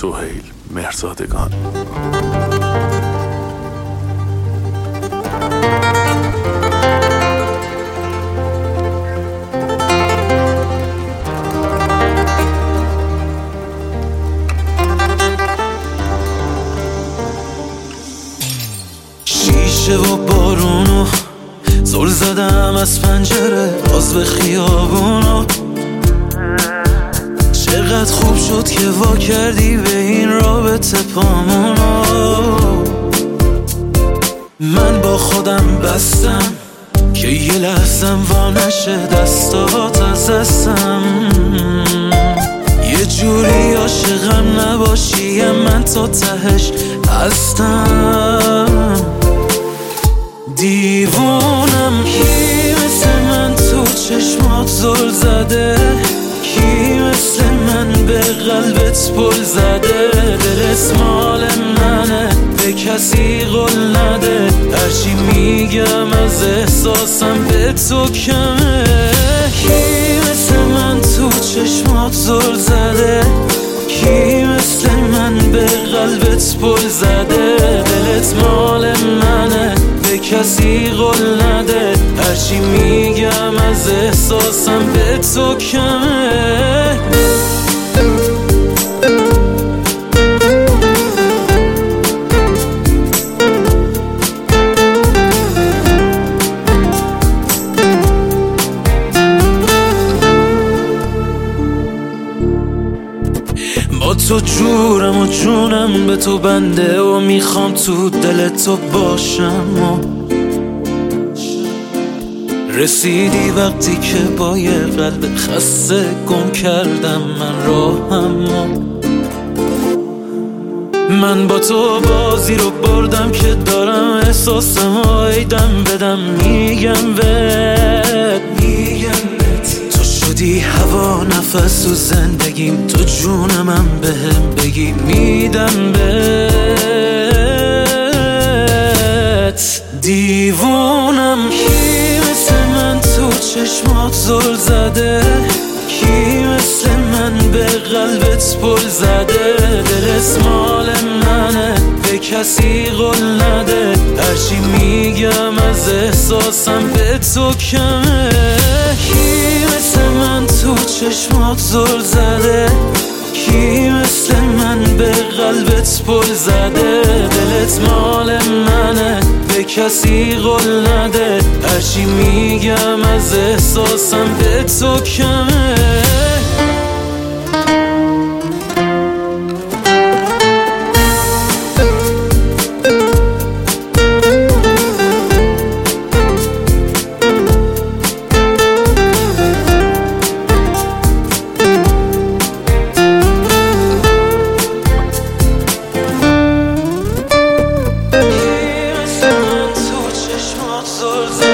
سهیل مهرزادگان. شیشه و بارونو زل زدم از پنجره باز به خیابونو. چقدر خوب شد که وا کردی به این رابطه پامونو. من با خودم بستم که یه لحظم وا نشه دستات از دستم. یه جوری عاشقم نباشی من تا تهش هستم. دیوونم کی مثل من تو چشمات زل زده، کی مثل من به قلبت پل زده. دلت مال منه به کسی قول نده، هرچی میگم از احساسم به تو کمه. کی مثل من تو چشمات زل زده، کی مثل من به قلبت پل زده. دلت مال منه به کسی قول نده، هرچی میگم از احساسم به تو کمه. با تو جورم و جونم به تو بنده و میخوام تو دل تو باشم و رسیدی وقتی که با یه قلب خسته گم کردم من راهم و من با تو بازی رو بردم که دارم احساسم و ایدم بدم. میگم بهت تو شدی هوا نفس و زندگیم، تو جونمم بهم بگی میدم بهت. دیوونم کی مثل من تو چشمات زل زده، کی مثل من به قلبت پل زده. دلت مال منه به کسی قول نده، هرچی میگم از احساسم به تو کمه. کی مثل من تو چشمات زل زده، کی مثل من به قلبت پل زده. دلت مال منه به کسی قول نده، هرچی میگم از احساسم به تو کمه. زل زده